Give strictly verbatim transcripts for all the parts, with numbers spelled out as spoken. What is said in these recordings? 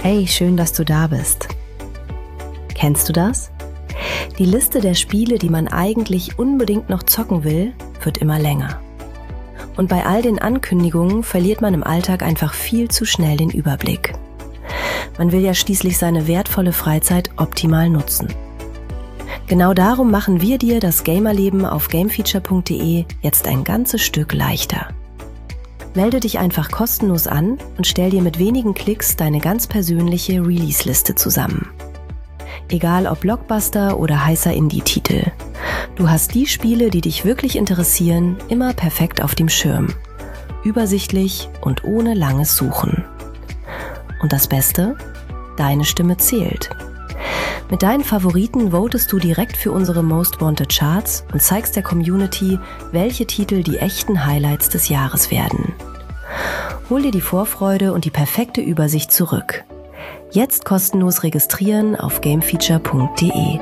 Hey, schön, dass du da bist. Kennst du das? Die Liste der Spiele, die man eigentlich unbedingt noch zocken will, wird immer länger. Und bei all den Ankündigungen verliert man im Alltag einfach viel zu schnell den Überblick. Man will ja schließlich seine wertvolle Freizeit optimal nutzen. Genau darum machen wir dir das Gamerleben auf gamefeature punkt de jetzt ein ganzes Stück leichter. Melde dich einfach kostenlos an und stell dir mit wenigen Klicks deine ganz persönliche Release-Liste zusammen. Egal ob Blockbuster oder heißer Indie-Titel. Du hast die Spiele, die dich wirklich interessieren, immer perfekt auf dem Schirm. Übersichtlich und ohne langes Suchen. Und das Beste? Deine Stimme zählt. Mit deinen Favoriten votest du direkt für unsere Most Wanted Charts und zeigst der Community, welche Titel die echten Highlights des Jahres werden. Hol dir die Vorfreude und die perfekte Übersicht zurück. Jetzt kostenlos registrieren auf gamefeature punkt de.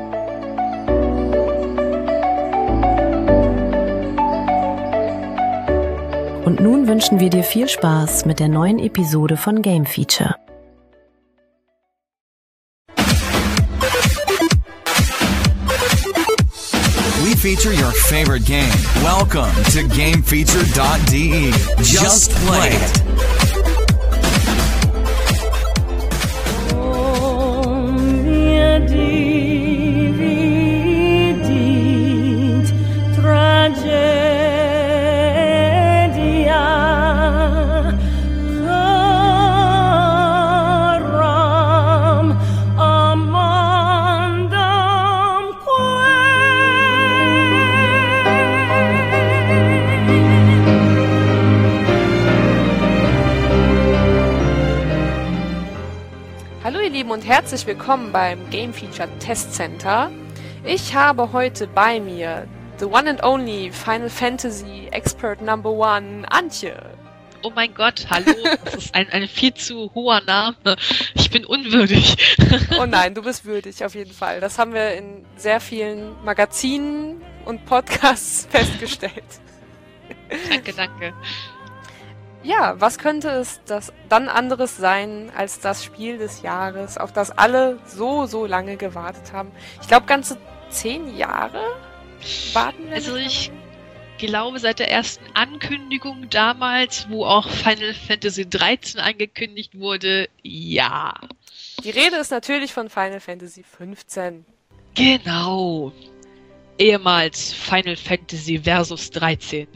Und nun wünschen wir dir viel Spaß mit der neuen Episode von Game Feature. We feature your favorite game. Welcome to gamefeature dot de. Just play it. Und herzlich willkommen beim Game Feature Test Center. Ich habe heute bei mir the one and only Final Fantasy Expert Number One, Antje. Oh mein Gott, hallo, das ist ein, ein viel zu hoher Name. Ich bin unwürdig. Oh nein, du bist würdig, auf jeden Fall. Das haben wir in sehr vielen Magazinen und Podcasts festgestellt. Danke, danke. Ja, was könnte es das dann anderes sein als das Spiel des Jahres, auf das alle so, so lange gewartet haben? Ich glaube, ganze zehn Jahre warten wir. Also ich glaube, seit der ersten Ankündigung damals, wo auch Final Fantasy dreizehn angekündigt wurde, ja. Die Rede ist natürlich von Final Fantasy fünfzehn. Genau. Ehemals Final Fantasy Versus dreizehn.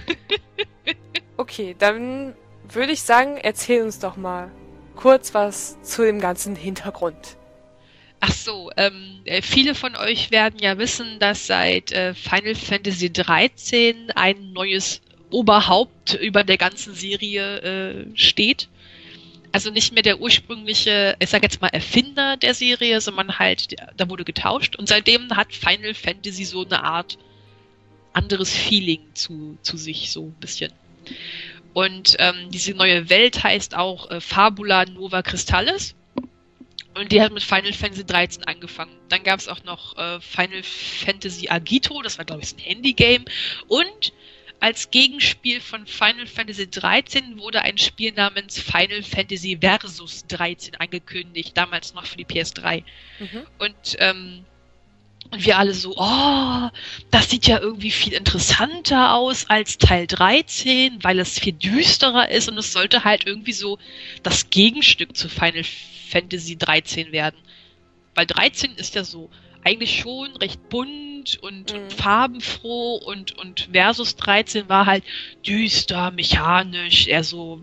Okay, dann würde ich sagen, erzähl uns doch mal kurz was zu dem ganzen Hintergrund. Ach so, ähm, viele von euch werden ja wissen, dass seit äh, Final Fantasy dreizehn ein neues Oberhaupt über der ganzen Serie äh, steht. Also nicht mehr der ursprüngliche, ich sag jetzt mal Erfinder der Serie, sondern halt, da wurde getauscht. Und seitdem hat Final Fantasy so eine Art anderes Feeling zu, zu sich, so ein bisschen. Und ähm, diese neue Welt heißt auch äh, Fabula Nova Crystallis. Und die hat mit Final Fantasy dreizehn angefangen. Dann gab es auch noch äh, Final Fantasy Agito, das war glaube ich ein Handy-Game. Und als Gegenspiel von Final Fantasy dreizehn wurde ein Spiel namens Final Fantasy Versus dreizehn angekündigt, damals noch für die P S drei. Mhm. Und ähm, Und wir alle so, oh, das sieht ja irgendwie viel interessanter aus als Teil dreizehn, weil es viel düsterer ist und es sollte halt irgendwie so das Gegenstück zu Final Fantasy dreizehn werden. Weil dreizehn ist ja so eigentlich schon recht bunt und, mhm. und farbenfroh und, und Versus dreizehn war halt düster, mechanisch, eher so...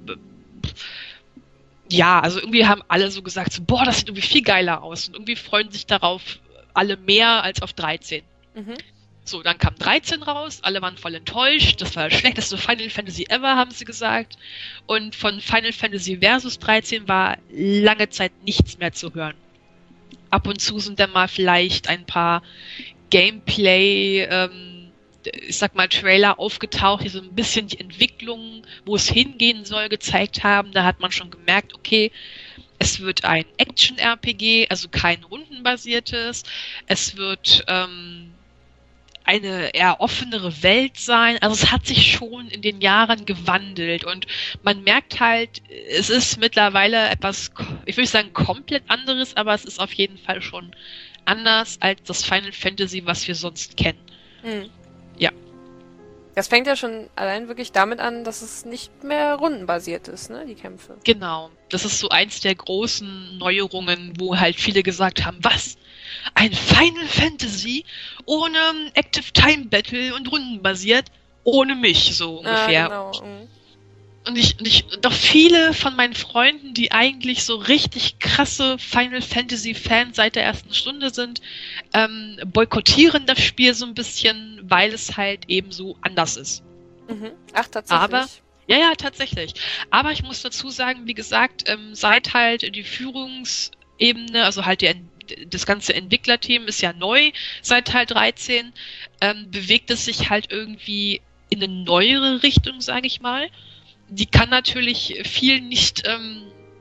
Ja, also irgendwie haben alle so gesagt, so, boah, das sieht irgendwie viel geiler aus und irgendwie freuen sich darauf alle mehr als auf dreizehn. Mhm. So, dann kam dreizehn raus, alle waren voll enttäuscht, das war das schlechteste Final Fantasy ever, haben sie gesagt. Und von Final Fantasy Versus dreizehn war lange Zeit nichts mehr zu hören. Ab und zu sind dann mal vielleicht ein paar Gameplay, ähm, ich sag mal Trailer aufgetaucht, die so ein bisschen die Entwicklung, wo es hingehen soll, gezeigt haben. Da hat man schon gemerkt, okay, es wird ein Action-R P G, also kein rundenbasiertes. Es wird ähm, eine eher offenere Welt sein. Also es hat sich schon in den Jahren gewandelt und man merkt halt, es ist mittlerweile etwas, ich will nicht sagen komplett anderes, aber es ist auf jeden Fall schon anders als das Final Fantasy, was wir sonst kennen. Hm. Ja. Das fängt ja schon allein wirklich damit an, dass es nicht mehr rundenbasiert ist, ne, die Kämpfe. Genau. Das ist so eins der großen Neuerungen, wo halt viele gesagt haben, was? Ein Final Fantasy ohne Active Time Battle und rundenbasiert, ohne mich, so ungefähr. Ah, genau. Mhm. Und ich, und ich, doch viele von meinen Freunden, die eigentlich so richtig krasse Final Fantasy Fans seit der ersten Stunde sind, ähm, boykottieren das Spiel so ein bisschen, weil es halt eben so anders ist. Mhm. Ach, tatsächlich. Aber, ja, ja, tatsächlich. Aber ich muss dazu sagen, wie gesagt, ähm, seit halt die Führungsebene, also halt die das ganze Entwicklerteam ist ja neu seit Teil dreizehn, ähm, bewegt es sich halt irgendwie in eine neuere Richtung, sage ich mal. Die kann natürlich viel nicht, ähm,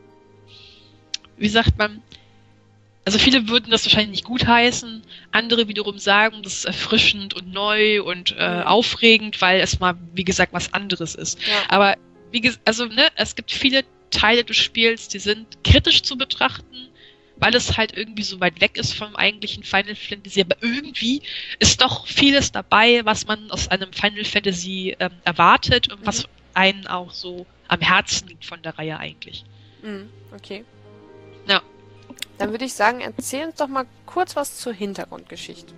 wie sagt man, also viele würden das wahrscheinlich nicht gutheißen, andere wiederum sagen, das ist erfrischend und neu und äh, Mhm. aufregend, weil es mal, wie gesagt, was anderes ist. Ja. Aber wie gesagt, also ne, es gibt viele Teile des Spiels, die sind kritisch zu betrachten, weil es halt irgendwie so weit weg ist vom eigentlichen Final Fantasy, aber irgendwie ist doch vieles dabei, was man aus einem Final Fantasy ähm, erwartet und Mhm. was einen auch so am Herzen liegt von der Reihe eigentlich. Mhm. Okay. Ja. Dann würde ich sagen, erzähl uns doch mal kurz was zur Hintergrundgeschichte.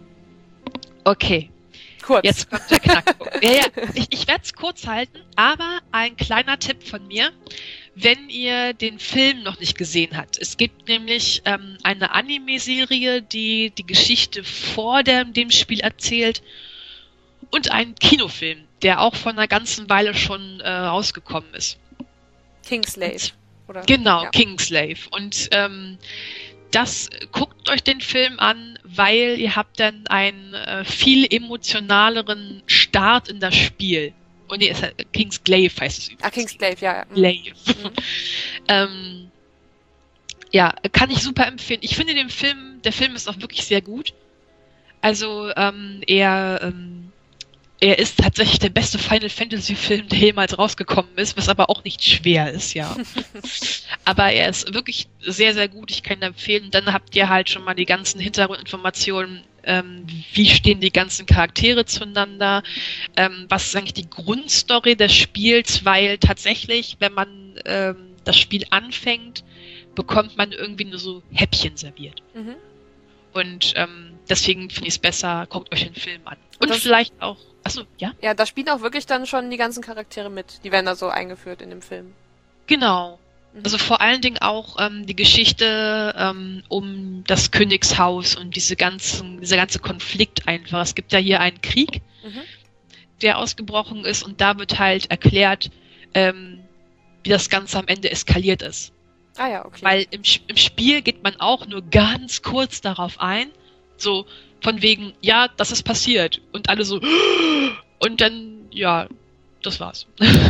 Okay, Kurz. jetzt kommt der Knackpunkt. ja, ja, ich, ich werde es kurz halten, aber ein kleiner Tipp von mir, wenn ihr den Film noch nicht gesehen habt. Es gibt nämlich ähm, eine Anime-Serie, die die Geschichte vor dem, dem Spiel erzählt und einen Kinofilm, der auch vor einer ganzen Weile schon äh, rausgekommen ist. Kingslave. Oder? Genau, Ja. Kingslave. Und ähm, das, guckt euch den Film an, weil ihr habt dann einen äh, viel emotionaleren Start in das Spiel. Und nee, es heißt, Kingsglaive heißt es übrigens. Ah, Kingslave, ja. ja. Mhm. Glaive. Mhm. ähm, ja, kann ich super empfehlen. Ich finde den Film, der Film ist auch wirklich sehr gut. Also ähm, er, ähm, er ist tatsächlich der beste Final Fantasy Film, der jemals rausgekommen ist, was aber auch nicht schwer ist, ja. Aber er ist wirklich sehr, sehr gut. Ich kann ihn empfehlen. Dann habt ihr halt schon mal die ganzen Hintergrundinformationen. Ähm, wie stehen die ganzen Charaktere zueinander? Ähm, was ist eigentlich die Grundstory des Spiels? Weil tatsächlich, wenn man ähm, das Spiel anfängt, bekommt man irgendwie nur so Häppchen serviert. Mhm. Und ähm, deswegen finde ich es besser, guckt euch den Film an. Und das- vielleicht auch, achso, ja? Ja, da spielen auch wirklich dann schon die ganzen Charaktere mit. Die werden da so eingeführt in dem Film. Genau. Mhm. Also vor allen Dingen auch ähm, die Geschichte ähm, um das Königshaus und diese ganzen, dieser ganze Konflikt einfach. Es gibt ja hier einen Krieg, Mhm. der ausgebrochen ist und da wird halt erklärt, ähm, wie das Ganze am Ende eskaliert ist. Ah ja, okay. Weil im, Sp- im Spiel geht man auch nur ganz kurz darauf ein, so von wegen, ja, das ist passiert. Und alle so, und dann, ja, das war's.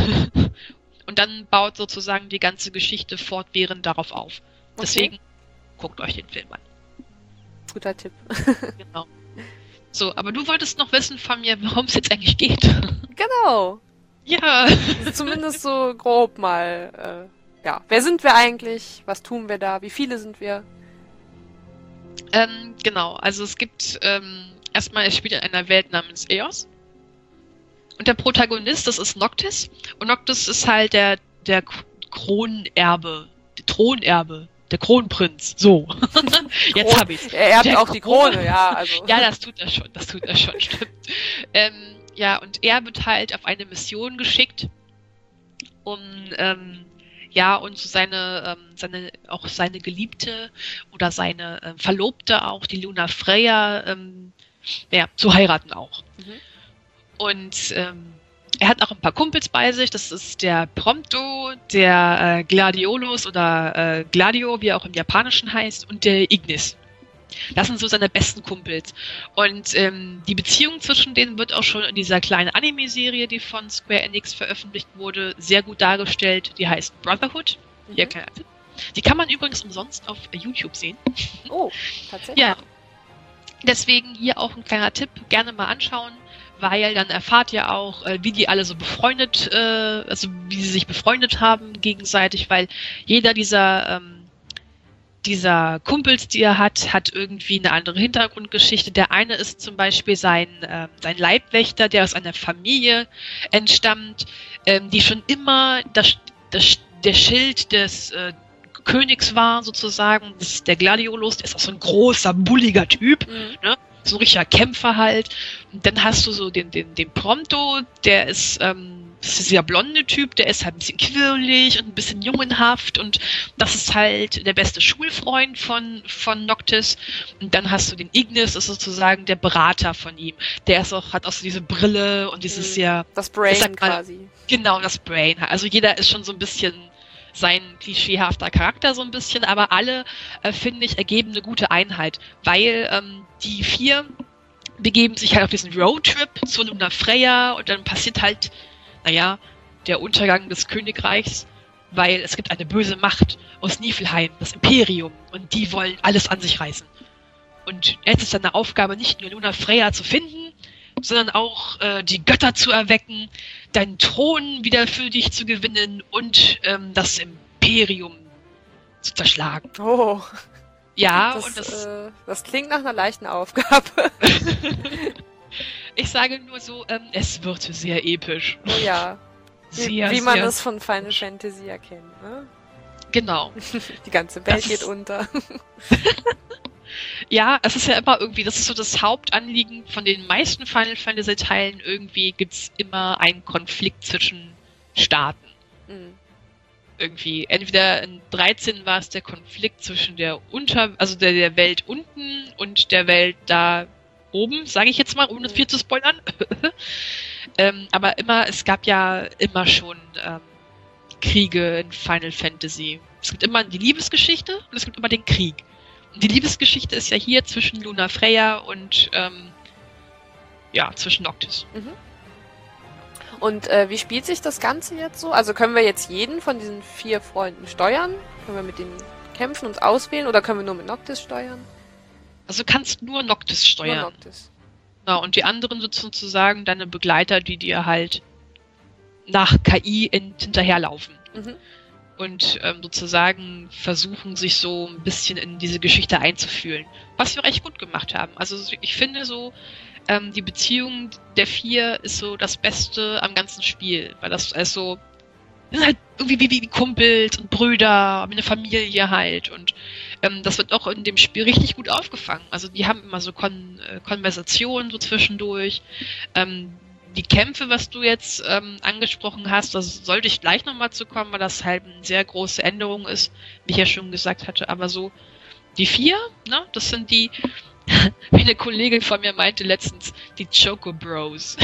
Und dann baut sozusagen die ganze Geschichte fortwährend darauf auf. Deswegen guckt euch den Film an. Guter Tipp. Genau. So, aber du wolltest noch wissen von mir, worum es jetzt eigentlich geht. Genau. Ja. Also zumindest so grob mal. Äh, ja. Wer sind wir eigentlich? Was tun wir da? Wie viele sind wir? Ähm, genau, also es gibt ähm, erstmal, es spielt in einer Welt namens Eos. Und der Protagonist, das ist Noctis. Und Noctis ist halt der, der K- Kronerbe, der Thronerbe, der Kronprinz. So. Jetzt Kron- hab ich's. Er erbt Der auch die Kron- Krone, ja. Also. Ja, das tut er schon, das tut er schon, stimmt. Ähm, ja, und er wird halt auf eine Mission geschickt, um, ähm, ja, und so seine, ähm, seine, auch seine Geliebte oder seine ähm, Verlobte auch, die Luna Freya, ähm, ja, zu heiraten auch. Mhm. Und ähm, er hat auch ein paar Kumpels bei sich, das ist der Prompto, der äh, Gladiolus oder äh, Gladio, wie er auch im Japanischen heißt, und der Ignis. Das sind so seine besten Kumpels. Und ähm, die Beziehung zwischen denen wird auch schon in dieser kleinen Anime-Serie, die von Square Enix veröffentlicht wurde, sehr gut dargestellt. Die heißt Brotherhood. Mhm. Hier, keine Ahnung. Die kann man übrigens umsonst auf YouTube sehen. Oh, tatsächlich. Ja. Deswegen hier auch ein kleiner Tipp, gerne mal anschauen, weil dann erfahrt ihr auch, äh, wie die alle so befreundet, äh, also wie sie sich befreundet haben gegenseitig, weil jeder dieser ähm, dieser Kumpels, die er hat, hat irgendwie eine andere Hintergrundgeschichte. Der eine ist zum Beispiel sein, äh, sein Leibwächter, der aus einer Familie entstammt, ähm, die schon immer das, das, der Schild des äh, Königs war, sozusagen. Das ist der Gladiolus, der ist auch so ein großer, bulliger Typ, mhm. ne? So ein richtiger Kämpfer halt. Und dann hast du so den, den, den Prompto, der ist, ähm, das ist dieser blonde Typ, der ist halt ein bisschen quirlig und ein bisschen jungenhaft und das ist halt der beste Schulfreund von, von Noctis. Und dann hast du den Ignis, das ist sozusagen der Berater von ihm. Der ist auch, hat auch so diese Brille und dieses sehr... Das Brain mal, quasi. Genau, das Brain. Also jeder ist schon so ein bisschen sein klischeehafter Charakter so ein bisschen, aber alle, äh, finde ich, ergeben eine gute Einheit, weil ähm, die vier begeben sich halt auf diesen Roadtrip zu Luna Freya und dann passiert halt naja, der Untergang des Königreichs, weil es gibt eine böse Macht aus Niflheim, das Imperium, und die wollen alles an sich reißen. Und jetzt ist seine Aufgabe, nicht nur Luna Freya zu finden, sondern auch äh, die Götter zu erwecken, deinen Thron wieder für dich zu gewinnen und ähm, das Imperium zu zerschlagen. Oh. Ja, das, und das... Äh, das klingt nach einer leichten Aufgabe. Ich sage nur so, ähm, es wird sehr episch. Oh ja. Wie, sehr, wie man sehr es von Final Fantasy erkennt, ne? Genau. Die ganze Welt das geht unter. Ja, es ist ja immer irgendwie, das ist so das Hauptanliegen von den meisten Final Fantasy Teilen. Irgendwie gibt's immer einen Konflikt zwischen Staaten. Mhm. Irgendwie, entweder in dreizehn war es der Konflikt zwischen der Unter, also der, der Welt unten und der Welt da oben, sage ich jetzt mal, ohne viel zu spoilern. ähm, aber immer, es gab ja immer schon ähm, Kriege in Final Fantasy. Es gibt immer die Liebesgeschichte und es gibt immer den Krieg. Und die Liebesgeschichte ist ja hier zwischen Luna Freya und ähm, ja, zwischen Noctis. Mhm. Und äh, wie spielt sich das Ganze jetzt so? Also können wir jetzt jeden von diesen vier Freunden steuern? Können wir mit denen kämpfen, uns auswählen oder können wir nur mit Noctis steuern? Also du kannst nur Noctis steuern. Nur Noctis. Ja, und die anderen sind sozusagen deine Begleiter, die dir halt nach K I in, hinterherlaufen. Mhm. Und ähm, sozusagen versuchen, sich so ein bisschen in diese Geschichte einzufühlen. Was wir echt gut gemacht haben. Also ich finde so, ähm, die Beziehung der vier ist so das Beste am ganzen Spiel. Weil das also, das sind halt irgendwie wie, wie Kumpels und Brüder, wie eine Familie halt. Und ähm, das wird auch in dem Spiel richtig gut aufgefangen. Also die haben immer so Kon äh, Konversationen so zwischendurch. Ähm, die Kämpfe, was du jetzt ähm, angesprochen hast, das sollte ich gleich nochmal zu kommen, weil das halt eine sehr große Änderung ist, wie ich ja schon gesagt hatte. Aber so die vier, ne, das sind die, wie eine Kollegin von mir meinte letztens, die Choco Bros.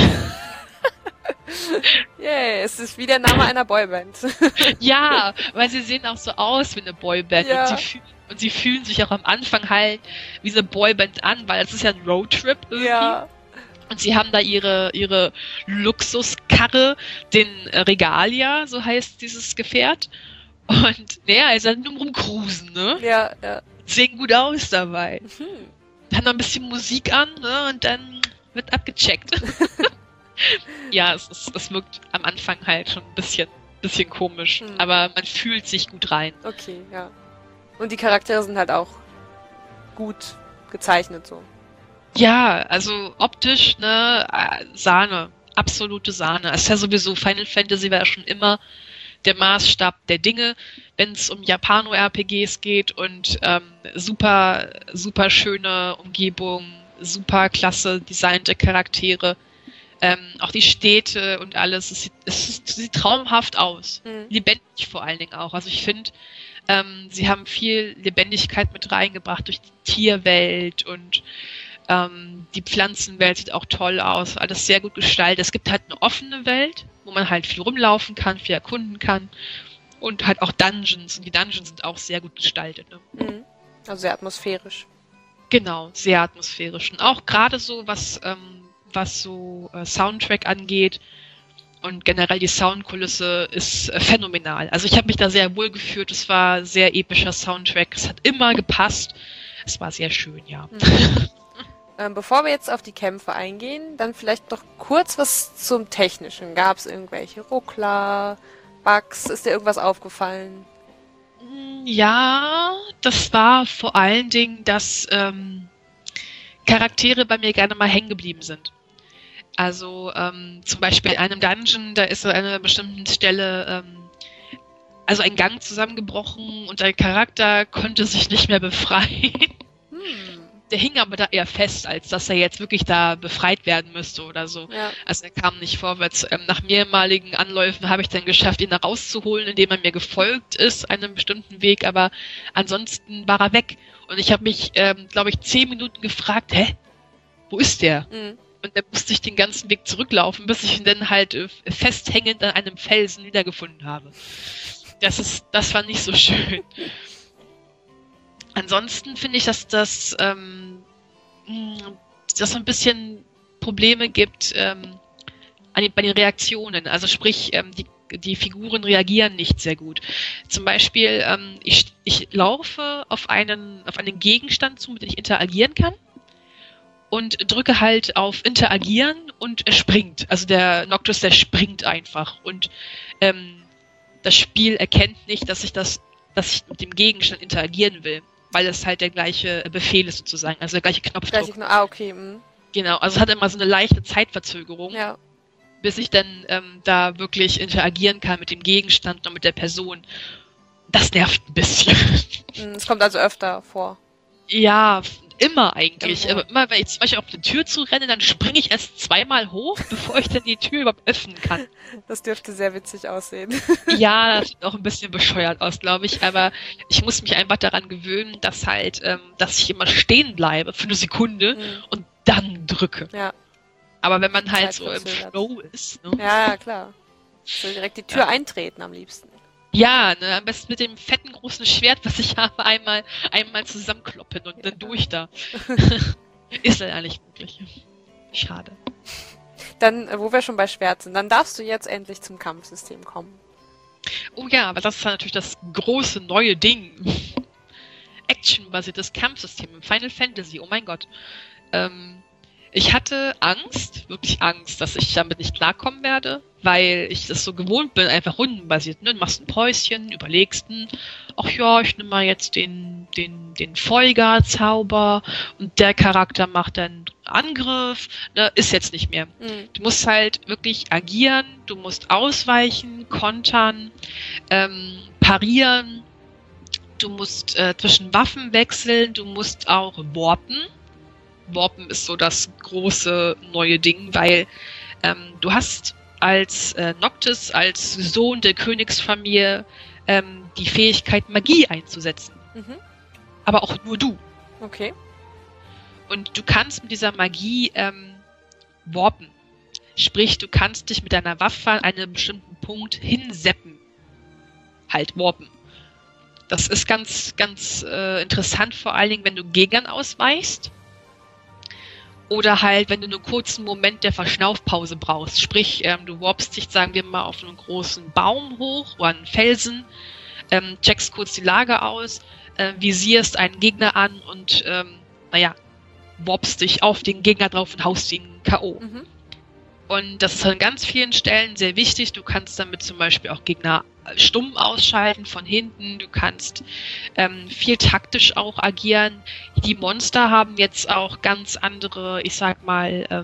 Yeah, es ist wie der Name einer Boyband. Ja, weil sie sehen auch so aus wie eine Boyband. Ja. Und, sie fühlen, und sie fühlen sich auch am Anfang halt wie eine Boyband an, weil es ist ja ein Roadtrip irgendwie. Ja. Und sie haben da ihre, ihre Luxuskarre, den Regalia, so heißt dieses Gefährt. Und naja, ist halt nur rumcruisen, ne? Ja, ja. Sehen gut aus dabei. Mhm. Dann noch ein bisschen Musik an, ne? Und dann wird abgecheckt. Ja, es, es, es wirkt am Anfang halt schon ein bisschen, bisschen komisch. Mhm. Aber man fühlt sich gut rein. Okay, ja. Und die Charaktere sind halt auch gut gezeichnet, so. Ja, also optisch, ne, Sahne, absolute Sahne. Es ist ja sowieso, Final Fantasy war ja schon immer der Maßstab der Dinge, wenn es um Japano-R P Gs geht und ähm, super, super schöne Umgebung, super klasse designte Charaktere, ähm, auch die Städte und alles, es sieht, es sieht traumhaft aus, mhm. lebendig vor allen Dingen auch. Also ich finde, ähm, sie haben viel Lebendigkeit mit reingebracht durch die Tierwelt und Ähm, die Pflanzenwelt sieht auch toll aus, alles sehr gut gestaltet. Es gibt halt eine offene Welt, wo man halt viel rumlaufen kann, viel erkunden kann und halt auch Dungeons. Und die Dungeons sind auch sehr gut gestaltet. Ne? Mhm. Also sehr atmosphärisch. Genau, sehr atmosphärisch. Und auch gerade so, was, ähm, was so äh, Soundtrack angeht und generell die Soundkulisse ist äh, phänomenal. Also ich habe mich da sehr wohl gefühlt. Es war sehr epischer Soundtrack. Es hat immer gepasst. Es war sehr schön, ja. Mhm. Ähm, bevor wir jetzt auf die Kämpfe eingehen, dann vielleicht noch kurz was zum Technischen. Gab es irgendwelche Ruckler, Bugs? Ist dir irgendwas aufgefallen? Ja, das war vor allen Dingen, dass ähm, Charaktere bei mir gerne mal hängen geblieben sind. Also ähm, zum Beispiel in einem Dungeon, da ist an einer bestimmten Stelle ähm, also ein Gang zusammengebrochen und ein Charakter konnte sich nicht mehr befreien. Hm. Der hing aber da eher fest, als dass er jetzt wirklich da befreit werden müsste oder so. Ja. Also er kam nicht vorwärts. Ähm, nach mehrmaligen Anläufen habe ich dann geschafft, ihn da rauszuholen, indem er mir gefolgt ist, einem bestimmten Weg, aber ansonsten war er weg. Und ich habe mich, ähm, glaube ich, zehn Minuten gefragt, hä? Wo ist der? Mhm. Und dann musste ich den ganzen Weg zurücklaufen, bis ich ihn dann halt äh, festhängend an einem Felsen wiedergefunden habe. Das ist, das war nicht so schön. Ansonsten finde ich, dass das, ähm, dass es ein bisschen Probleme gibt ähm, an den, bei den Reaktionen. Also sprich, ähm, die, die Figuren reagieren nicht sehr gut. Zum Beispiel, ähm, ich, ich laufe auf einen, auf einen Gegenstand zu, mit dem ich interagieren kann. Und drücke halt auf Interagieren und er springt. Also der Noctis, der springt einfach. Und ähm, das Spiel erkennt nicht, dass ich das, dass ich mit dem Gegenstand interagieren will. Weil es halt der gleiche Befehl ist sozusagen. Also der gleiche Knopfdruck. Gleich ich nur, ah, okay. Mh. Genau, also es hat immer so eine leichte Zeitverzögerung, Ja. bis ich dann ähm, da wirklich interagieren kann mit dem Gegenstand und mit der Person. Das nervt ein bisschen. Mhm, es kommt also öfter vor. Ja, immer eigentlich. Immer. Aber immer, wenn ich zum Beispiel auf eine Tür zu renne, dann springe ich erst zweimal hoch, bevor ich dann die Tür überhaupt öffnen kann. Das dürfte sehr witzig aussehen. Ja, das sieht auch ein bisschen bescheuert aus, glaube ich. Aber ich muss mich einfach daran gewöhnen, dass halt, ähm, dass ich immer stehen bleibe für eine Sekunde Mhm. und dann drücke. Ja. Aber wenn man halt so im Zeitverzögert. Flow ist, ne? Ja, ja, klar. Ich will direkt die Tür Ja. eintreten am liebsten. Ja, ne, am besten mit dem fetten großen Schwert, was ich habe, einmal, einmal zusammenkloppen und dann durch da. Ist leider nicht möglich. Schade. Dann, äh, wo wir schon bei Schwert sind, dann darfst du jetzt endlich zum Kampfsystem kommen. Oh ja, aber das ist natürlich das große neue Ding. Action-basiertes Kampfsystem im Final Fantasy, oh mein Gott. Ähm, ich hatte Angst, wirklich Angst, dass ich damit nicht klarkommen werde, weil ich das so gewohnt bin, einfach rundenbasiert. Ne? Du machst ein Päuschen, überlegst, hm, ach ja, ich nehme mal jetzt den, den, den Folger-Zauber und der Charakter macht dann Angriff, ne? Ist jetzt nicht mehr. Mhm. Du musst halt wirklich agieren, du musst ausweichen, kontern, ähm, parieren, du musst äh, zwischen Waffen wechseln, du musst auch warpen. Warpen ist so das große neue Ding, weil ähm, du hast als äh, Noctis, als Sohn der Königsfamilie ähm, die Fähigkeit, Magie einzusetzen. Mhm. Aber auch nur du. Okay. Und du kannst mit dieser Magie ähm, warpen. Sprich, du kannst dich mit deiner Waffe an einen bestimmten Punkt hinseppen. Halt warpen. Das ist ganz, ganz äh, interessant, vor allen Dingen, wenn du Gegnern ausweichst. Oder halt, wenn du einen kurzen Moment der Verschnaufpause brauchst. Sprich, ähm, du warpst dich, sagen wir mal, auf einen großen Baum hoch oder einen Felsen, ähm, checkst kurz die Lage aus, äh, visierst einen Gegner an und, ähm, naja, warpst dich auf den Gegner drauf und haust ihn K O. Mhm. Und das ist an ganz vielen Stellen sehr wichtig. Du kannst damit zum Beispiel auch Gegner stumm ausschalten von hinten. Du kannst ähm, viel taktisch auch agieren. Die Monster haben jetzt auch ganz andere, ich sag mal, ähm,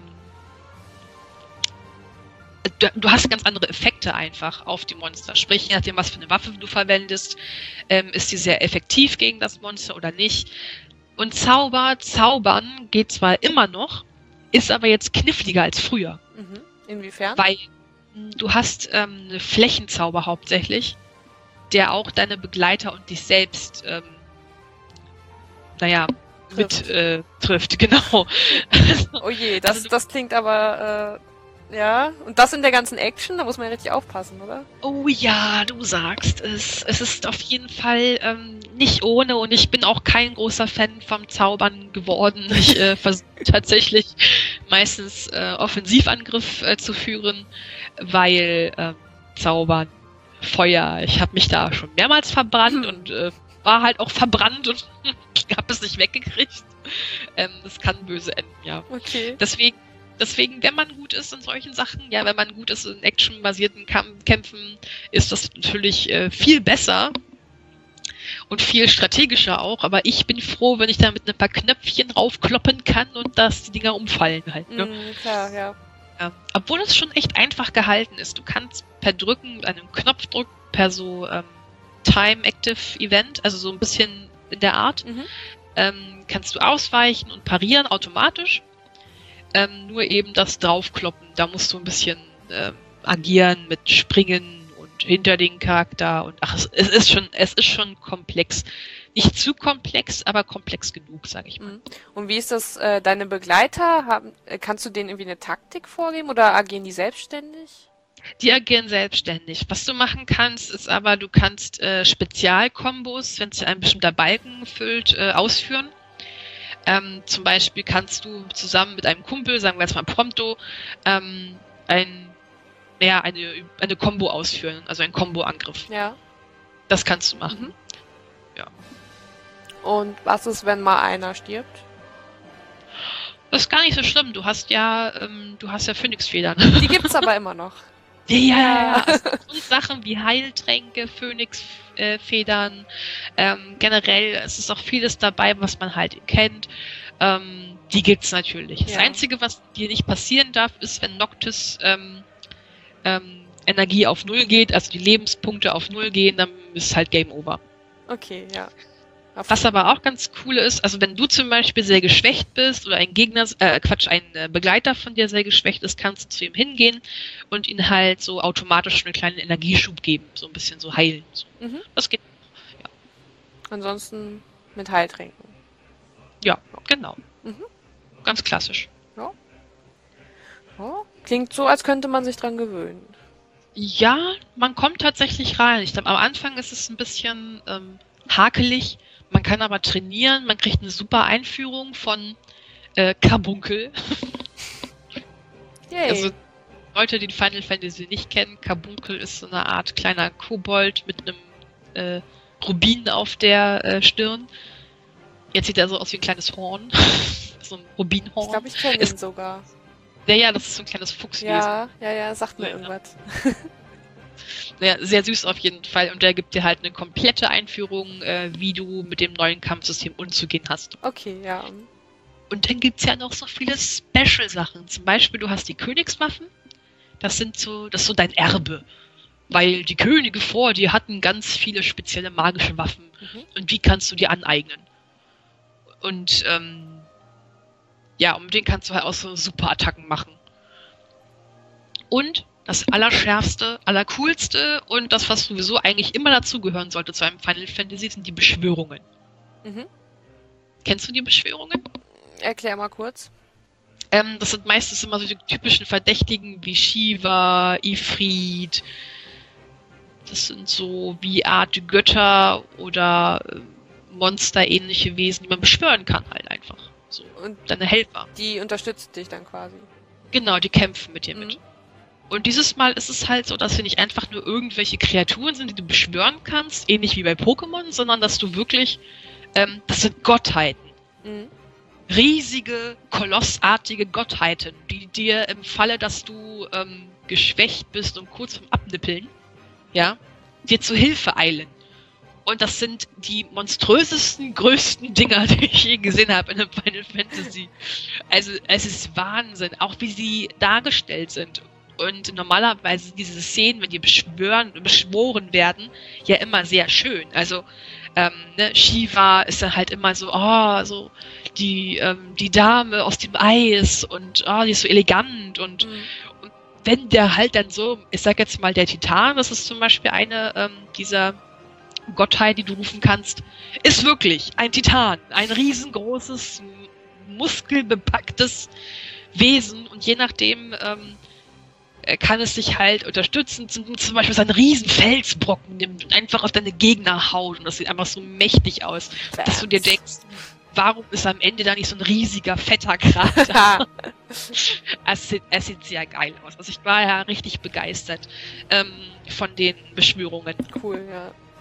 du, du hast ganz andere Effekte einfach auf die Monster. Sprich, je nachdem, was für eine Waffe du verwendest, ähm, ist die sehr effektiv gegen das Monster oder nicht. Und Zauber, Zaubern geht zwar immer noch, ist aber jetzt kniffliger als früher. Mhm. Inwiefern? Weil mh, du hast ähm, eine Flächenzauber hauptsächlich, der auch deine Begleiter und dich selbst, ähm, naja, Trifft. mit äh, trifft, genau. Oh je, das, Also du- das klingt aber, äh, ja. Und das in der ganzen Action, da muss man ja richtig aufpassen, oder? Oh ja, du sagst es. Es ist auf jeden Fall ähm, nicht ohne und ich bin auch kein großer Fan vom Zaubern geworden. Ich äh, versuche tatsächlich meistens äh, Offensivangriff äh, zu führen, weil ähm, Zaubern, Feuer, ich habe mich da schon mehrmals verbrannt Hm. und äh, war halt auch verbrannt und ich habe es nicht weggekriegt. Ähm, das kann böse enden, ja. Okay. Deswegen, deswegen, wenn man gut ist in solchen Sachen, ja, wenn man gut ist in actionbasierten Kamp- Kämpfen, ist das natürlich äh, viel besser und viel strategischer auch. Aber ich bin froh, wenn ich da mit ein paar Knöpfchen raufkloppen kann und dass die Dinger umfallen halt. Ne? Mhm, klar, ja. Ja. Obwohl es schon echt einfach gehalten ist. Du kannst per Drücken, mit einem Knopfdruck, per so ähm, Time-Active-Event, also so ein bisschen in der Art, Mhm. ähm, kannst du ausweichen und parieren automatisch. Ähm, nur eben das Draufkloppen, da musst du ein bisschen ähm, agieren mit Springen und hinter den Charakter und ach, es, es ist schon, es ist schon komplex. Nicht zu komplex, aber komplex genug, sage ich mal. Mhm. Und wie ist das, äh, deine Begleiter? Haben, äh, kannst du denen irgendwie eine Taktik vorgeben oder agieren die selbstständig? Die agieren selbstständig. Was du machen kannst, ist aber, du kannst äh, Spezialkombos, wenn sich ein bestimmter Balken füllt, äh, ausführen. Ähm, zum Beispiel kannst du zusammen mit einem Kumpel, sagen wir jetzt mal Prompto, ähm, ein, ja, eine, eine Combo ausführen, also einen Combo-Angriff. Ja. Das kannst du machen. Mhm. Ja. Und was ist, wenn mal einer stirbt? Das ist gar nicht so schlimm. Du hast ja, ähm, du hast ja Phönixfedern. Die gibt's aber immer noch. Ja, ja, ja. Also Grundsachen wie Heiltränke, Phönixfedern, ähm, generell es ist auch vieles dabei, was man halt kennt. Ähm, die gibt's natürlich. Das Ja. Einzige, was dir nicht passieren darf, ist, wenn Noctis ähm, ähm, Energie auf Null geht, also die Lebenspunkte auf Null gehen, dann ist halt Game Over. Okay, ja. Auf- Was aber auch ganz cool ist, also wenn du zum Beispiel sehr geschwächt bist oder ein Gegner, äh, Quatsch, ein äh, Begleiter von dir sehr geschwächt ist, kannst du zu ihm hingehen und ihn halt so automatisch einen kleinen Energieschub geben, so ein bisschen so heilen. So. Mhm. Das geht. Ansonsten mit Heiltränken. Ja, genau. Mhm. Ganz klassisch. Oh, klingt so, als könnte man sich dran gewöhnen. Ja, man kommt tatsächlich rein. Ich glaube, am Anfang ist es ein bisschen ähm, hakelig. Man kann aber trainieren. Man kriegt eine super Einführung von äh, Carbunkel. Yay. Also Leute, die Final Fantasy nicht kennen, Carbunkel ist so eine Art kleiner Kobold mit einem äh, Rubin auf der äh, Stirn. Jetzt sieht er so aus wie ein kleines Horn. So ein Rubinhorn. ich glaube, ich kenne Ist- ihn sogar. Ja, ja, das ist so ein kleines Fuchswesen. Ja, ja, ja, sagt mir Ja. irgendwas. Ja, sehr süß auf jeden Fall. Und der gibt dir halt eine komplette Einführung, äh, wie du mit dem neuen Kampfsystem umzugehen hast. Okay, ja. Und dann gibt's ja noch so viele Special-Sachen. Zum Beispiel, du hast die Königswaffen. Das sind so, das ist so dein Erbe. Weil die Könige vor dir hatten ganz viele spezielle magische Waffen. Mhm. Und die kannst du dir aneignen. Und ähm, ja, und mit denen kannst du halt auch so super Attacken machen. Und das Allerschärfste, Allercoolste und das, was sowieso eigentlich immer dazugehören sollte zu einem Final Fantasy, sind die Beschwörungen. Mhm. Kennst du die Beschwörungen? Erklär mal kurz. Ähm, das sind meistens immer so die typischen Verdächtigen wie Shiva, Ifrit. Das sind so wie Art Götter oder äh, monsterähnliche Wesen, die man beschwören kann halt einfach. So, Und deine Helfer. die unterstützt dich dann quasi. Genau, die kämpfen mit dir Mhm. mit. Und dieses Mal ist es halt so, dass wir nicht einfach nur irgendwelche Kreaturen sind, die du beschwören kannst, ähnlich wie bei Pokémon, sondern dass du wirklich, ähm, das sind Gottheiten. Mhm. Riesige, kolossartige Gottheiten, die dir im Falle, dass du ähm, geschwächt bist und kurz vorm Abnippeln, ja, dir zu Hilfe eilen. Und das sind die monströsesten, größten Dinger, die ich je gesehen habe in einem Final Fantasy. Also es ist Wahnsinn, auch wie sie dargestellt sind. Und normalerweise sind diese Szenen, wenn die beschwören, beschworen werden, ja immer sehr schön. Also ähm, ne, Shiva ist dann halt immer so, oh, so die, ähm, die Dame aus dem Eis und oh, die ist so elegant und Mhm. wenn der halt dann so, ich sag jetzt mal der Titan, das ist zum Beispiel eine ähm, dieser Gottheit, die du rufen kannst, ist wirklich ein Titan, ein riesengroßes, m- muskelbepacktes Wesen und je nachdem ähm, äh, kann es sich halt unterstützen, zum, zum Beispiel seinen riesen Felsbrocken nimmt und einfach auf deine Gegner haut und das sieht einfach so mächtig aus, dass du dir denkst, warum ist am Ende da nicht so ein riesiger, fetter Krater? Es sieht, es sieht sehr geil aus. Also ich war ja richtig begeistert ähm, von den Beschwörungen. Cool, ja.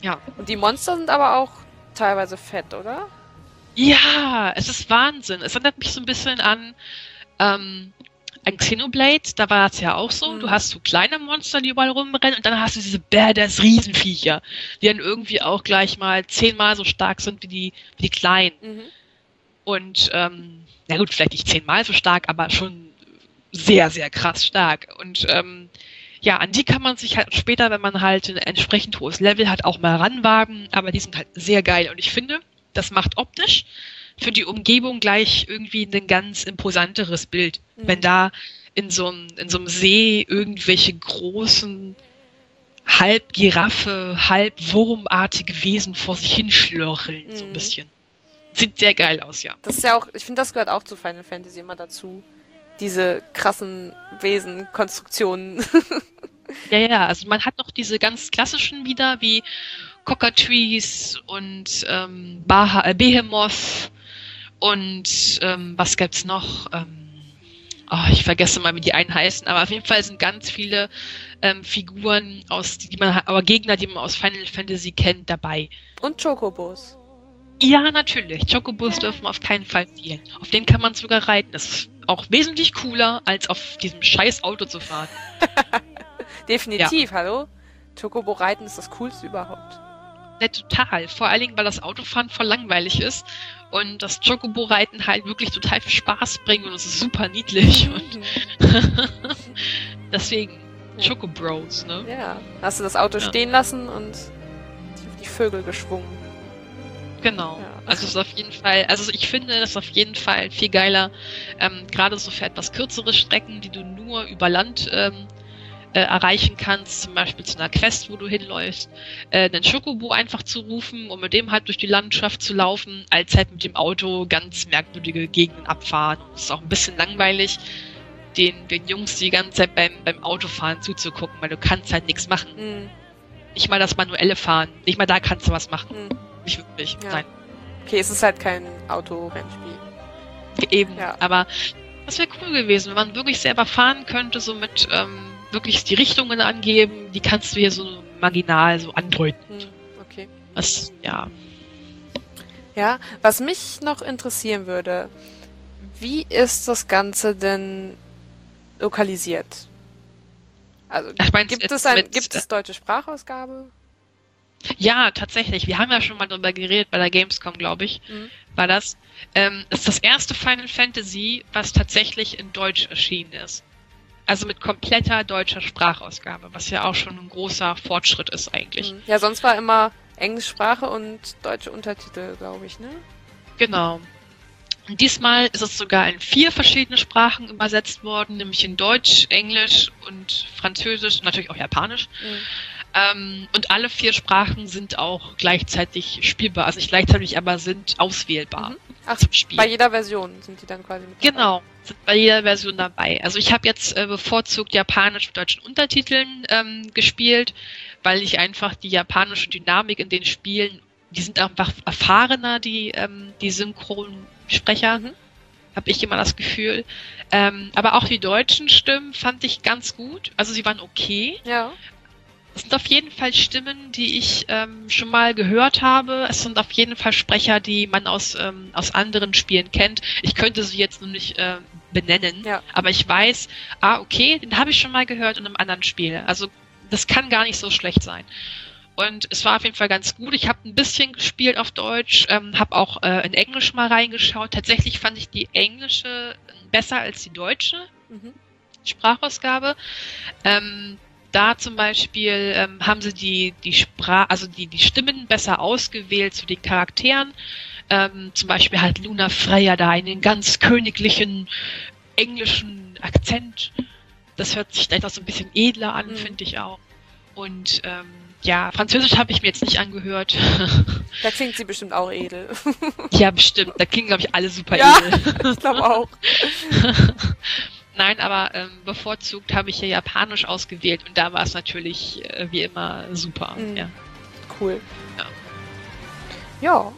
Ja. Und die Monster sind aber auch teilweise fett, oder? Ja, es ist Wahnsinn. Es erinnert mich so ein bisschen an ähm, an Xenoblade, da war es ja auch so. Mhm. Du hast so kleine Monster, die überall rumrennen und dann hast du diese badass Riesenviecher, die dann irgendwie auch gleich mal zehnmal so stark sind wie die, wie die kleinen. Mhm. Und, ähm, na gut, vielleicht nicht zehnmal so stark, aber schon sehr, sehr krass stark. Und ähm, ja, an die kann man sich halt später, wenn man halt ein entsprechend hohes Level hat, auch mal ranwagen, aber die sind halt sehr geil. Und ich finde, das macht optisch für die Umgebung gleich irgendwie ein ganz imposanteres Bild. Mhm. Wenn da in so einem in so einem See irgendwelche großen, halb Giraffe, halb wurmartige Wesen vor sich hinschlörcheln, so ein Mhm. bisschen. Sieht sehr geil aus, ja. Das ist ja auch, ich finde, das gehört auch zu Final Fantasy immer dazu. Diese krassen Wesen, Konstruktionen. Ja, ja, also man hat noch diese ganz klassischen wieder, wie Cockatrice und ähm, Baha, äh, Behemoth und ähm, was gibt's noch? Ähm, oh, ich vergesse mal, wie die einen heißen, aber auf jeden Fall sind ganz viele ähm, Figuren aus, die man, aber Gegner, die man aus Final Fantasy kennt, dabei. Und Chocobos. Ja, natürlich. Chocobos dürfen auf keinen Fall fehlen. Auf denen kann man sogar reiten. Das ist auch wesentlich cooler, als auf diesem scheiß Auto zu fahren. Definitiv, hallo? Chocobo reiten ist das Coolste überhaupt. Ja, total. Vor allen Dingen, weil das Autofahren voll langweilig ist und das Chocobo-Reiten halt wirklich total viel Spaß bringt und es ist super niedlich. Und deswegen Ja. Chocobros, ne? Ja, hast du das Auto Ja. stehen lassen und die Vögel geschwungen. Genau. Ja. Also es ist auf jeden Fall, also ich finde, das ist auf jeden Fall viel geiler, ähm, gerade so für etwas kürzere Strecken, die du nur über Land ähm, äh, erreichen kannst, zum Beispiel zu einer Quest, wo du hinläufst, äh, einen Chocobo einfach zu rufen und mit dem halt durch die Landschaft zu laufen, als halt mit dem Auto ganz merkwürdige Gegenden abfahren. Und es ist auch ein bisschen langweilig, den, den Jungs die ganze Zeit beim, beim Autofahren zuzugucken, weil du kannst halt nichts machen. Mhm. Nicht mal das manuelle Fahren, nicht mal da kannst du was machen. Mhm. Nicht wirklich, Ja. nein. Okay, es ist halt kein Autorennspiel. Eben, Ja. aber das wäre cool gewesen, wenn man wirklich selber fahren könnte, so mit ähm, wirklich die Richtungen angeben, die kannst du hier so marginal so andeuten. Hm, okay. Das, ja. Ja, was mich noch interessieren würde, wie ist das Ganze denn lokalisiert? Also Ach, meinst du gibt jetzt es ein, mit, gibt es deutsche Sprachausgabe? Ja, tatsächlich. Wir haben ja schon mal drüber geredet bei der Gamescom, glaube ich. Mhm. War das. Ähm, ist das erste Final Fantasy, was tatsächlich in Deutsch erschienen ist. Also mit kompletter deutscher Sprachausgabe, was ja auch schon ein großer Fortschritt ist eigentlich. Mhm. Ja, sonst war immer Englischsprache und deutsche Untertitel, glaube ich, ne? Genau. Und diesmal ist es sogar in vier verschiedene Sprachen übersetzt worden, nämlich in Deutsch, Englisch und Französisch und natürlich auch Japanisch. Mhm. Ähm, und alle vier Sprachen sind auch gleichzeitig spielbar. Also nicht gleichzeitig, aber sind auswählbar Mhm. Ach, zum Spiel. bei jeder Version sind die dann quasi mit dabei. Genau, sind bei jeder Version dabei. Also ich habe jetzt äh, bevorzugt Japanisch mit deutschen Untertiteln ähm, gespielt, weil ich einfach die japanische Dynamik in den Spielen, die sind einfach erfahrener, die, ähm, die Synchronsprecher, Mhm. habe ich immer das Gefühl. Ähm, aber auch die deutschen Stimmen fand ich ganz gut. Also sie waren okay. Ja. Es sind auf jeden Fall Stimmen, die ich ähm, schon mal gehört habe. Es sind auf jeden Fall Sprecher, die man aus, ähm, aus anderen Spielen kennt. Ich könnte sie jetzt nur nicht äh, benennen, Ja. aber ich weiß, ah, okay, den habe ich schon mal gehört in einem anderen Spiel. Also das kann gar nicht so schlecht sein. Und es war auf jeden Fall ganz gut. Ich habe ein bisschen gespielt auf Deutsch, ähm, habe auch äh, in Englisch mal reingeschaut. Tatsächlich fand ich die englische besser als die deutsche Mhm. Sprachausgabe. Ähm, da zum Beispiel ähm, haben sie die, die Sprach, also die, die Stimmen besser ausgewählt zu den Charakteren. Ähm, zum Beispiel hat Luna Freya da einen ganz königlichen englischen Akzent. Das hört sich gleich auch so ein bisschen edler an, Mhm. finde ich auch. Und ähm, ja, Französisch habe ich mir jetzt nicht angehört. Da klingt sie bestimmt auch edel. Ja, bestimmt. Da klingen, glaube ich, alle super Ja. edel. Ich glaube auch. Nein, aber ähm, bevorzugt habe ich hier Japanisch ausgewählt und da war es natürlich äh, wie immer super. Mhm. Ja. Cool. Ja. Ja.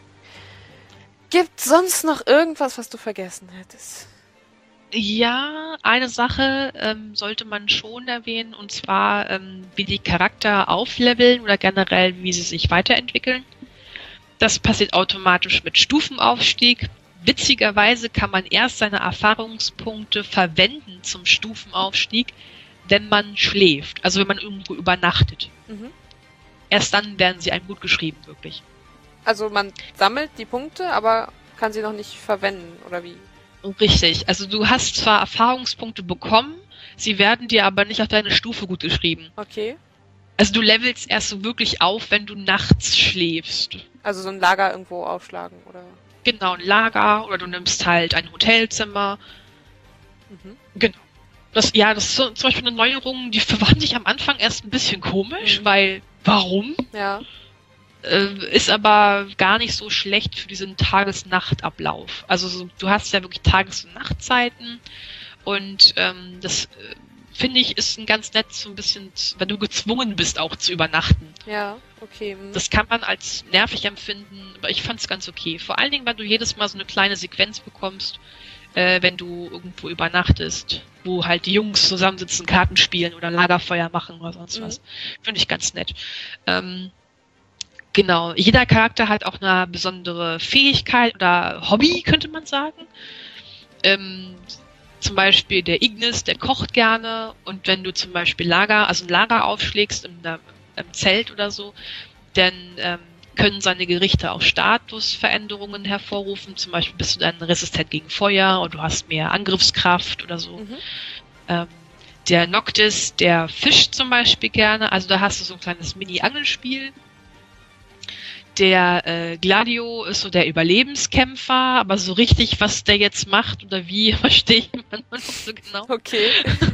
Gibt sonst noch irgendwas, was du vergessen hättest? Ja, eine Sache ähm, sollte man schon erwähnen, und zwar, ähm, wie die Charakter aufleveln oder generell, wie sie sich weiterentwickeln. Das passiert automatisch mit Stufenaufstieg. Witzigerweise kann man erst seine Erfahrungspunkte verwenden zum Stufenaufstieg, wenn man schläft, also wenn man irgendwo übernachtet. Mhm. Erst dann werden sie einem gut geschrieben, wirklich. Also man sammelt die Punkte, aber kann sie noch nicht verwenden, oder wie? Richtig, also du hast zwar Erfahrungspunkte bekommen, sie werden dir aber nicht auf deine Stufe gut geschrieben. Okay. Also du levelst erst so wirklich auf, wenn du nachts schläfst. Also so ein Lager irgendwo aufschlagen, oder? Genau, ein Lager, oder du nimmst halt ein Hotelzimmer. Mhm. Genau. Das, ja, das ist so, zum Beispiel eine Neuerung, die fand ich am Anfang erst ein bisschen komisch, Mhm. weil, warum? Ja. Äh, ist aber gar nicht so schlecht für diesen Tages-Nacht-Ablauf. Also so, du hast ja wirklich Tages- und Nachtzeiten und ähm, das äh, finde ich ist ein ganz nett so ein bisschen, wenn du gezwungen bist auch zu übernachten. Ja, okay. Mhm. Das kann man als nervig empfinden, aber ich fand es ganz okay. Vor allen Dingen, weil du jedes Mal so eine kleine Sequenz bekommst, äh, wenn du irgendwo übernachtest, wo halt die Jungs zusammensitzen, Karten spielen oder Lagerfeuer machen oder sonst Mhm. was. Finde ich ganz nett. Ähm, Genau, jeder Charakter hat auch eine besondere Fähigkeit oder Hobby, könnte man sagen. Ähm, zum Beispiel der Ignis, der kocht gerne, und wenn du zum Beispiel Lager, also ein Lager aufschlägst im, im Zelt oder so, dann ähm, können seine Gerichte auch Statusveränderungen hervorrufen. Zum Beispiel bist du dann resistent gegen Feuer oder du hast mehr Angriffskraft oder so. Mhm. Ähm, der Noctis, der fischt zum Beispiel gerne, also da hast du so ein kleines Mini-Angelspiel. Der äh, Gladio ist so der Überlebenskämpfer, aber so richtig, was der jetzt macht oder wie, verstehe ich immer noch nicht so genau. Okay.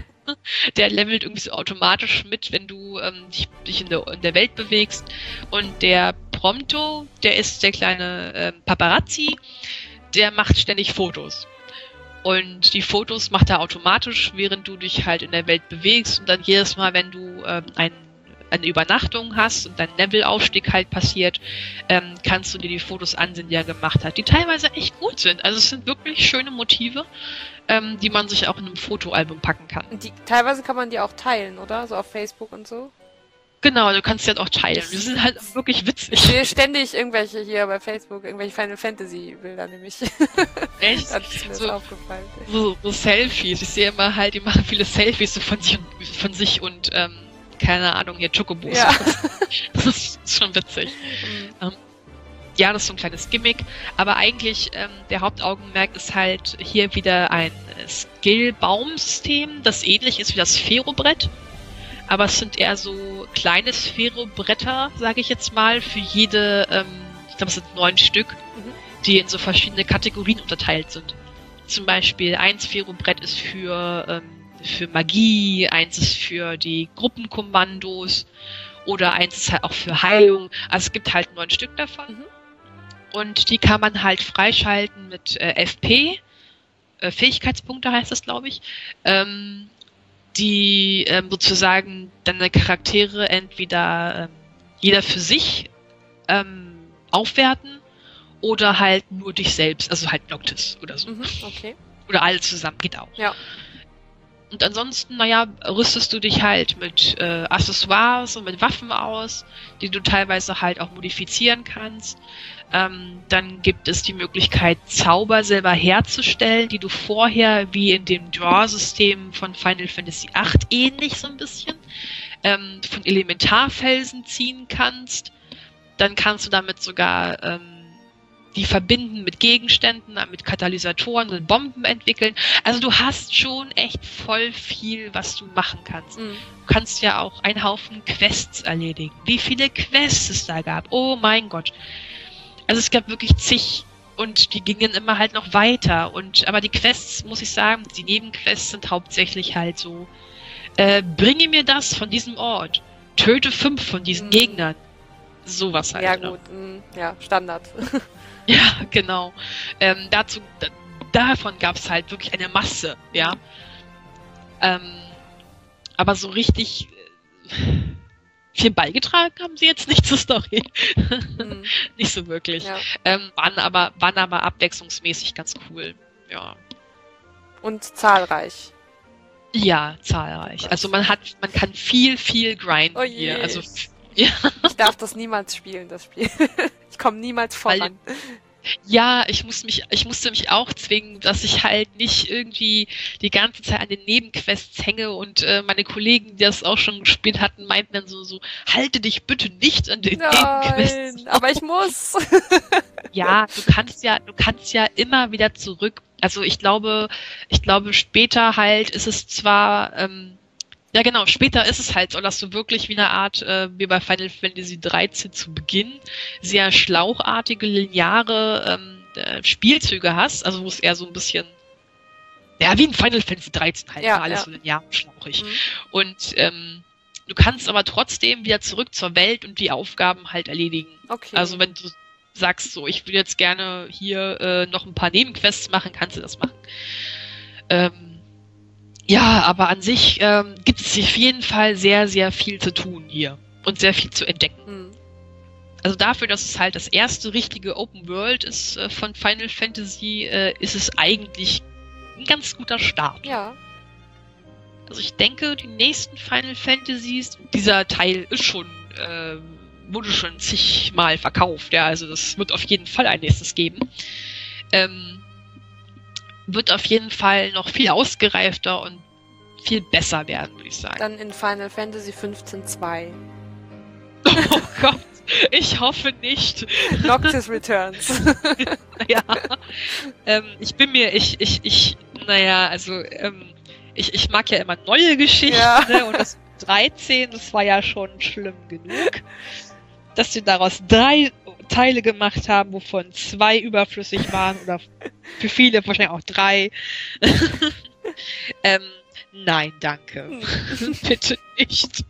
Der levelt irgendwie so automatisch mit, wenn du ähm, dich, dich in, der, in der Welt bewegst. Und der Prompto, der ist der kleine ähm, Paparazzi, der macht ständig Fotos. Und die Fotos macht er automatisch, während du dich halt in der Welt bewegst. Und dann jedes Mal, wenn du ähm, ein eine Übernachtung hast und dein Levelaufstieg halt passiert, ähm, kannst du dir die Fotos ansehen, die er gemacht hat, die teilweise echt gut sind. Also es sind wirklich schöne Motive, ähm, die man sich auch in einem Fotoalbum packen kann. Und die, teilweise kann man die auch teilen, oder? So auf Facebook und so. Genau, du kannst die halt auch teilen. Die sind halt wirklich witzig. Ich sehe ständig irgendwelche hier bei Facebook, irgendwelche Final Fantasy Bilder nämlich. Echt? Das ist mir So- aufgefallen. So, so Selfies. Ich sehe immer halt, die machen viele Selfies so von sich und, von sich und ähm, keine Ahnung, hier Chocobos. Ja. Das ist schon witzig. Mhm. Ja, das ist so ein kleines Gimmick, aber eigentlich ähm, der Hauptaugenmerk ist halt hier wieder ein äh, Skill-Baum-System, das ähnlich ist wie das Sphärobrett, aber es sind eher so kleine Sphärobretter, sage ich jetzt mal, für jede, ähm, ich glaube es sind neun Stück, Mhm. die in so verschiedene Kategorien unterteilt sind. Zum Beispiel ein Sphärobrett ist für, ähm, für Magie, eins ist für die Gruppenkommandos oder eins ist halt auch für Heilung. Also es gibt halt neun Stück davon. Mhm. Und die kann man halt freischalten mit äh, F P, äh, Fähigkeitspunkte heißt das, glaube ich, ähm, die ähm, sozusagen deine Charaktere entweder ähm, jeder für sich ähm, aufwerten oder halt nur dich selbst, also halt Noctis oder so. Mhm. Okay. Oder alle zusammen, geht auch. Ja. Und ansonsten, naja, rüstest du dich halt mit äh, Accessoires und mit Waffen aus, die du teilweise halt auch modifizieren kannst. Ähm, dann gibt es die Möglichkeit, Zauber selber herzustellen, die du vorher wie in dem Draw-System von Final Fantasy acht ähnlich so ein bisschen ähm, von Elementarfelsen ziehen kannst. Dann kannst du damit sogar ähm, die verbinden mit Gegenständen, mit Katalysatoren und Bomben entwickeln. Also du hast schon echt voll viel, was du machen kannst. Mhm. Du kannst ja auch einen Haufen Quests erledigen. Wie viele Quests es da gab. Oh mein Gott. Also es gab wirklich zig und die gingen immer halt noch weiter. Und aber die Quests, muss ich sagen, die Nebenquests sind hauptsächlich halt so, äh, bringe mir das von diesem Ort. Töte fünf von diesen Mhm. Gegnern. Sowas halt. Ja, ne? gut. Mhm. Ja, Standard. Ja, genau. Ähm, dazu, da, davon gab es halt wirklich eine Masse, ja. Ähm, aber so richtig äh, viel beigetragen haben sie jetzt nicht zur Story. Mhm. Nicht so wirklich. Ja. Ähm, waren aber, waren aber abwechslungsmäßig ganz cool. Ja. Und zahlreich. Ja, zahlreich. Also man hat, man kann viel, viel grinden Oh je. hier. Also ja, Ich darf das niemals spielen, das Spiel. Ich komme niemals voran. ja, ich muss mich, ich musste mich auch zwingen, dass ich halt nicht irgendwie die ganze Zeit an den Nebenquests hänge und äh, meine Kollegen, die das auch schon gespielt hatten, meinten dann so, so, halte dich bitte nicht an den Nebenquests. Nein, aber ich muss. Ja, du kannst ja, du kannst ja immer wieder zurück. Also ich glaube, ich glaube später halt ist es zwar, ähm, ja genau, später ist es halt so, dass du wirklich wie eine Art, äh, wie bei Final Fantasy dreizehn zu Beginn, sehr schlauchartige, lineare ähm, äh, Spielzüge hast, also wo es eher so ein bisschen, ja, wie in Final Fantasy dreizehn halt, Ja, war alles ja. so linear und schlauchig. Mhm. Und ähm, du kannst aber trotzdem wieder zurück zur Welt und die Aufgaben halt erledigen. Okay. Also wenn du sagst so, ich will jetzt gerne hier äh, noch ein paar Nebenquests machen, kannst du das machen. Ähm, ja, aber an sich ähm, gibt es auf jeden Fall sehr, sehr viel zu tun hier und sehr viel zu entdecken. Hm. Also dafür, dass es halt das erste richtige Open World ist äh, von Final Fantasy, äh, ist es eigentlich ein ganz guter Start. Ja. Also ich denke, die nächsten Final Fantasies, dieser Teil ist schon, äh, wurde schon zigmal verkauft, ja, also das wird auf jeden Fall ein nächstes geben. Ähm, wird auf jeden Fall noch viel ausgereifter und viel besser werden, würde ich sagen. Dann in Final Fantasy fünfzehn zwei. Oh Gott, ich hoffe nicht. Noctis Returns. Ja, ähm, ich bin mir, ich, ich, ich, naja, also, ähm, ich, ich mag ja immer neue Geschichten, Ja. ne? Und das dreizehn, das war ja schon schlimm genug. Dass sie daraus drei Teile gemacht haben, wovon zwei überflüssig waren oder für viele wahrscheinlich auch drei. ähm, nein, danke. Bitte nicht.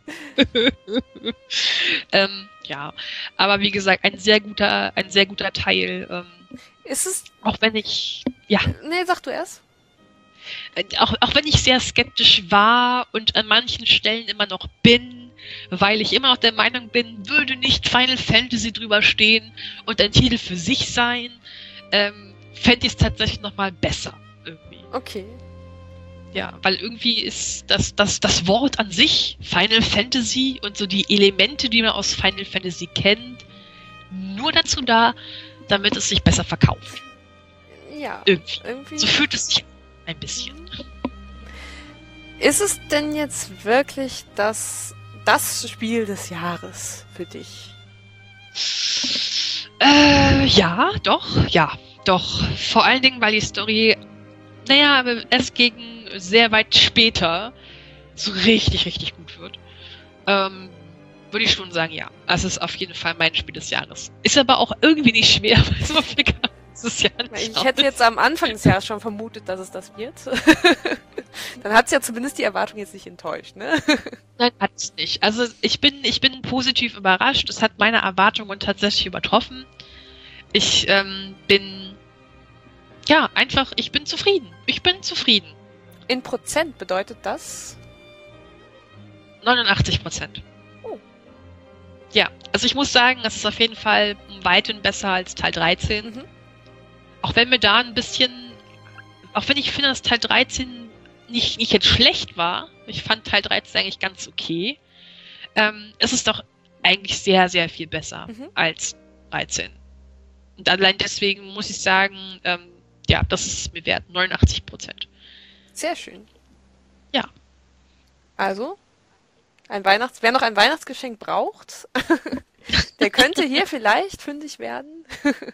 ähm, ja, aber wie gesagt, ein sehr guter, ein sehr guter Teil. Ähm, Ist es. auch wenn ich, ja, Nee, sag du erst. äh, auch, auch wenn ich sehr skeptisch war und an manchen Stellen immer noch bin, weil ich immer noch der Meinung bin, würde nicht Final Fantasy drüber stehen und ein Titel für sich sein, ähm, fände ich es tatsächlich nochmal besser irgendwie. Okay. Ja, weil irgendwie ist das, das, das Wort an sich, Final Fantasy und so die Elemente, die man aus Final Fantasy kennt, nur dazu da, damit es sich besser verkauft. Ja. Irgendwie. Irgendwie. So fühlt es sich ein bisschen. Ist es denn jetzt wirklich das, das Spiel des Jahres für dich? Äh, ja, doch, ja, doch. Vor allen Dingen, weil die Story, naja, aber erst gegen sehr weit später so richtig, richtig gut wird. Ähm, würde ich schon sagen, ja. Es ist auf jeden Fall mein Spiel des Jahres. Ist aber auch irgendwie nicht schwer, weil so viel kann es ja nicht. Ich hätte jetzt am Anfang des Jahres schon vermutet, dass es das wird. Dann hat es ja zumindest die Erwartung jetzt nicht enttäuscht, ne? Nein, hat es nicht. Also ich bin, ich bin positiv überrascht. Es hat meine Erwartungen tatsächlich übertroffen. Ich ähm, bin, ja, einfach, ich bin zufrieden. Ich bin zufrieden. In Prozent bedeutet das? neunundachtzig Prozent. Oh. Ja, also ich muss sagen, das ist auf jeden Fall um Weiten besser als Teil dreizehn. Mhm. Auch wenn mir da ein bisschen, auch wenn ich finde, dass Teil dreizehn nicht, nicht jetzt schlecht war, ich fand Teil dreizehn eigentlich ganz okay, ähm, es ist doch eigentlich sehr, sehr viel besser Mhm. als dreizehn. Und allein deswegen muss ich sagen, ähm, ja, das ist es mir wert, neunundachtzig Prozent. Sehr schön. Ja. Also, ein Weihnachts... wer noch ein Weihnachtsgeschenk braucht, der könnte hier vielleicht fündig werden.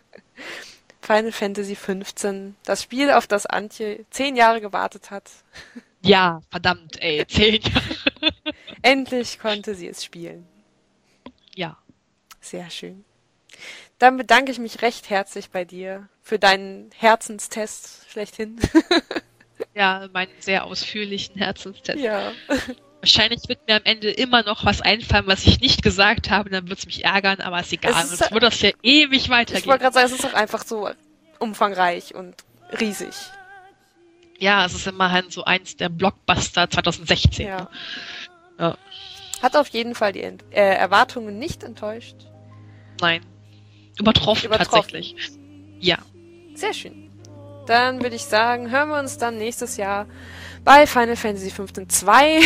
Final Fantasy fünfzehn, das Spiel, auf das Antje zehn Jahre gewartet hat. Ja, verdammt, ey, zehn Jahre. Endlich konnte sie es spielen. Ja. Sehr schön. Dann bedanke ich mich recht herzlich bei dir für deinen Herzenstest schlechthin. Ja, meinen sehr ausführlichen Herzenstest. Ja. Wahrscheinlich wird mir am Ende immer noch was einfallen, was ich nicht gesagt habe, dann wird es mich ärgern, aber ist egal. Es ist- Sonst wird das ja ewig Ich weitergehen. wollte gerade sagen, es ist doch einfach so umfangreich und riesig. Ja, es ist immerhin so eins der Blockbuster zwanzig sechzehn. Ja. Ne? Ja. Hat auf jeden Fall die Ent äh, Erwartungen nicht enttäuscht. Nein. Übertroffen, Übertroffen. tatsächlich. Ja. Sehr schön. dann würde ich sagen, hören wir uns dann nächstes Jahr bei Final Fantasy fünfzehn zwei.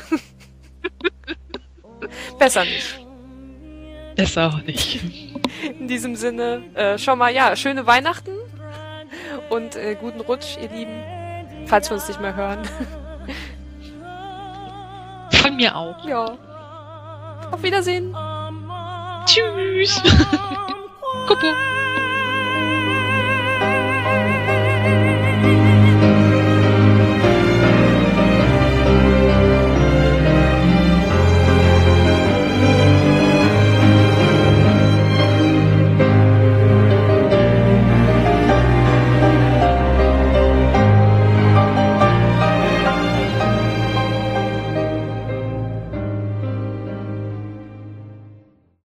Besser nicht. Besser auch nicht. In diesem Sinne, äh, schon mal, ja, schöne Weihnachten und äh, guten Rutsch, ihr Lieben, falls wir uns nicht mehr hören. Von mir auch. Ja. Auf Wiedersehen. Tschüss. Kuckuck.